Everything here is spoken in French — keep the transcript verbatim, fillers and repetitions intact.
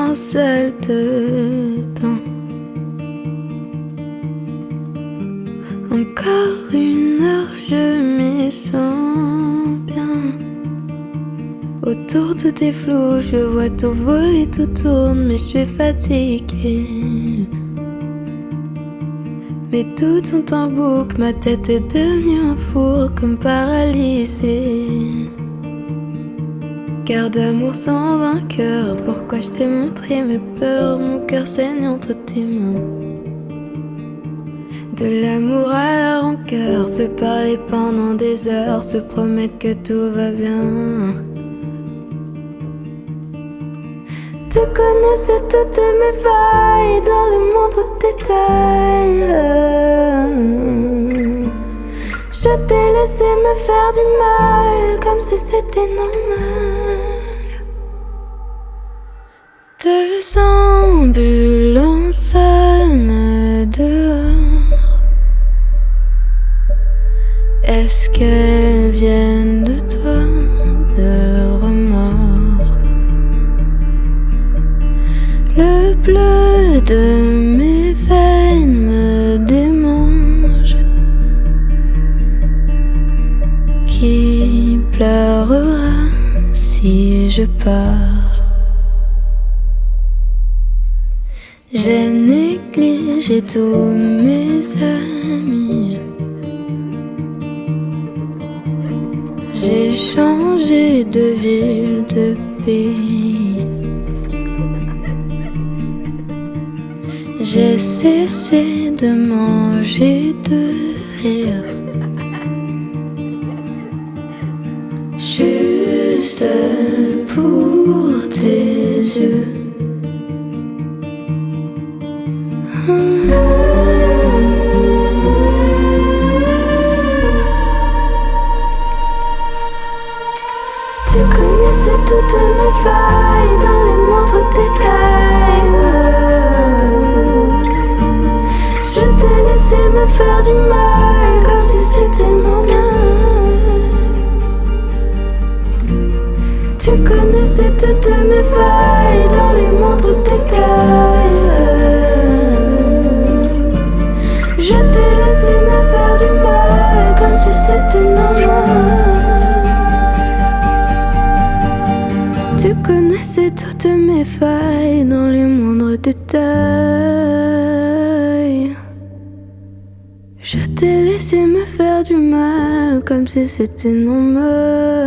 en salle de bain. Encore une heure, je m'y sens bien. Autour de tes flots, je vois tout voler, tout tourne, mais je suis fatiguée. Mes doutes sont en boucle, ma tête est devenue un four, comme paralysée. Car d'amour sans vainqueur, pourquoi je t'ai montré mes peurs? Mon cœur saigne entre tes mains. De l'amour à la rancœur, se parler pendant des heures, se promettre que tout va bien. Tu connaissais toutes mes failles dans le moindre détail. Je t'ai laissé me faire du mal, comme si c'était normal. Deux ambulances sonnent dehors. Est-ce qu'elles viennent de toi, de remords? Le bleu de mes veines me démange. Qui pleurera si je pars? J'ai négligé tous mes amis. J'ai changé de ville, de pays. J'ai cessé de manger, de rire. Juste pour tes yeux. Tu connaissais toutes mes failles dans les moindres détails. Je t'ai laissé me faire du mal, comme si c'était normal. Tu connaissais toutes mes failles dans les moindres détails. Je t'ai laissé me faire du mal, comme si c'était normal. Tu connaissais toutes mes failles dans les moindres détails. Je t'ai laissé me faire du mal, comme si c'était normal.